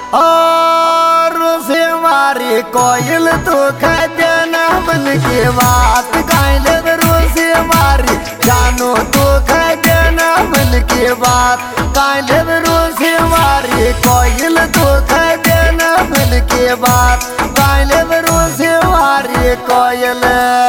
और से मारी कोयल तो खजना मन के बात काले से मारी जानो तो खजना मन के बात काले से मारी कोयल तो खजना मन के बात काले से मारी कोयल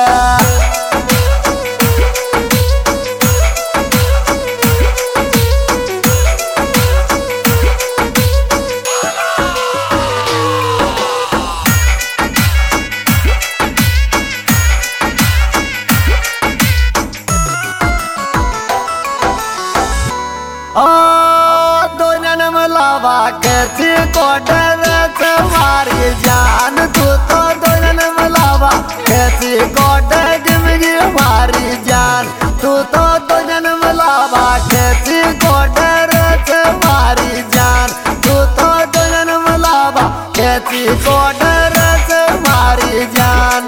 दो जन्म लावा कैसे को डर तुम्हारी जान तू तो दो जन्म लावा कैसे को डर हमारी जान तू तो दो जन्म लावा कैसे को डर तुम्हारी जान तू तो दो जन्म लावा कैसे को डर तुम्हारी जान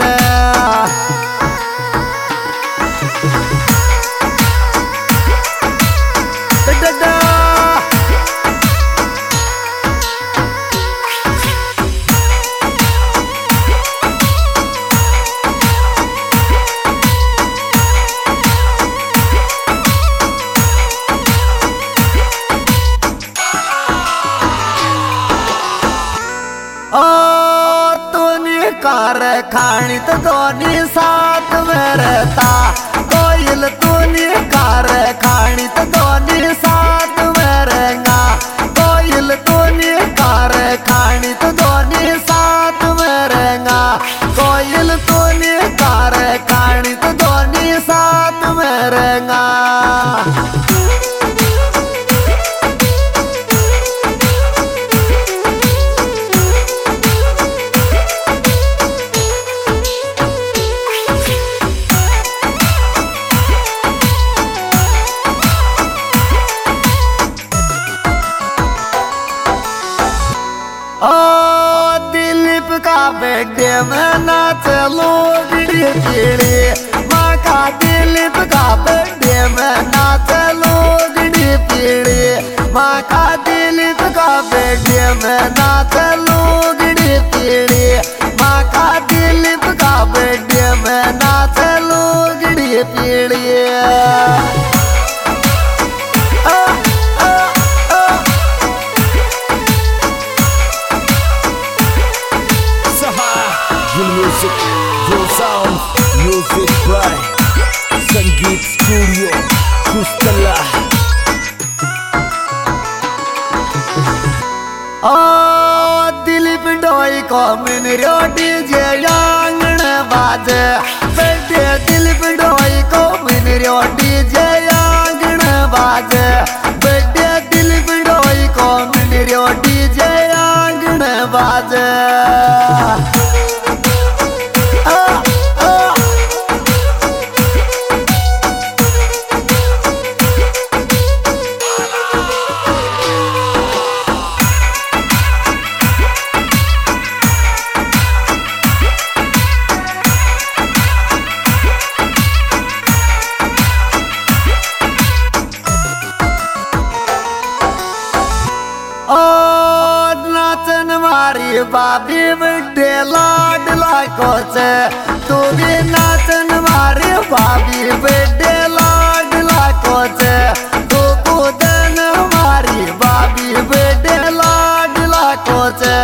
कार खानी तो दोनी साथ में रहता कोयल तूने कार खानी तो दोनी साथ में रहेगा कोयल तूने कार खानी तो दोनी साथ में रहेगा कोयल तूने कार खानी तो दोनी साथ में रहेगा दिलीप का बेटे में नाच लोग पीड़े माँ का दिलीप का बेटे में नाच लोग पीड़े माँ का दिलीप का बेटे में नाच लोग पीड़े माँ का दिलीप का बेटे में नाच लोग पीड़े Music, your sound, music by Sangeet Studio, Kustala. Dilip डोई को मिन रोटी जे आंगन बाजे बेटे दिलीप डोई को मिन रोटी जे आंगन बाजे बेटे दिलीप डोई को मिन रोटी जे आंगन बाजे नाचन मारी बाबी बड्डे लाड लाखो से तू भी नाचन मारी बाबी बड्डे लाड लाखो से तू कूदन मारी बाबी बड्डे लाड लाखो से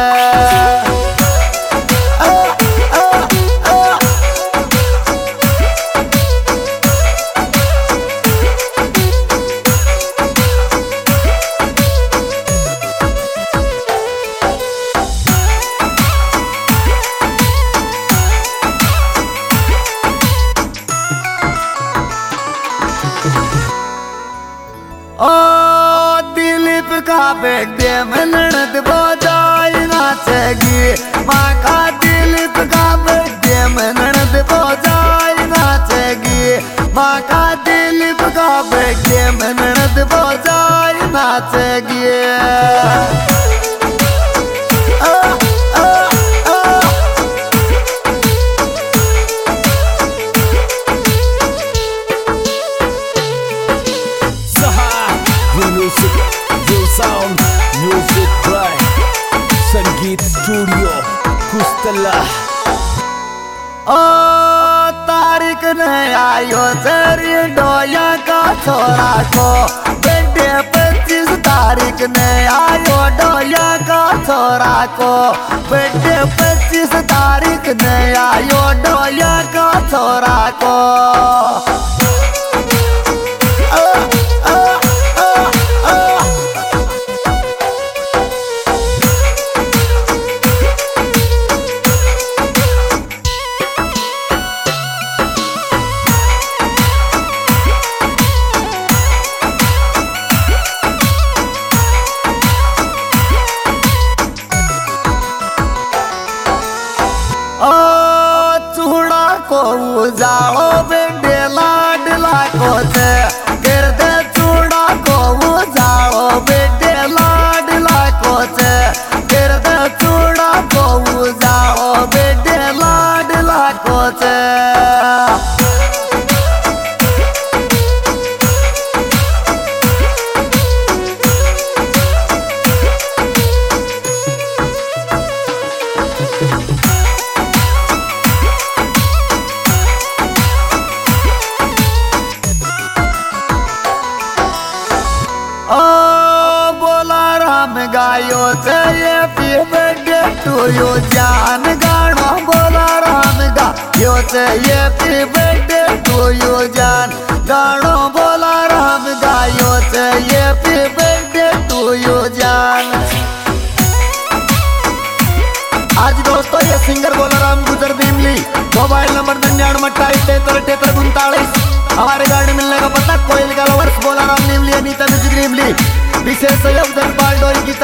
दिलीप का बेटे में ननद बजाई नाचेगी माँ का दिलीप का बेटे में ननद बजाई नाचेगी माँ का दिलीप का बेटे में ननद बजाई नाचेगी Music, your sound, music by तल्ला। ओ तारीख ने आयो तेरी डोया का छोरा को बर्थडे 25 तारीख ने आयो डोया का छोरा को बर्थडे 25 तारीख ने आयो डोया का छोरा को। को उजाड़ो बेटे लाडला को थे गिर दे चूड़ा को उजाड़ो बेटे लाडला को थे गिर दे चूड़ा को उजाड़ो बेटे लाडला को थे। गायो से हैप्पी बर्थडे टू यू जान गानो बोला राम गायो से हैप्पी बर्थडे टू यू जान गानो बोला राम गायो से हैप्पी बर्थडे टू यू जान। आज दोस्तों ये सिंगर बोला राम गुजर दीमली, मोबाइल नंबर 9928334339। हमारे गाड़ी मिलने का पता कोयल का लवर्स बोला राम नीमली अनीता म्यूजिक नीमली। विशेष सहयोग धनपाल डोरी की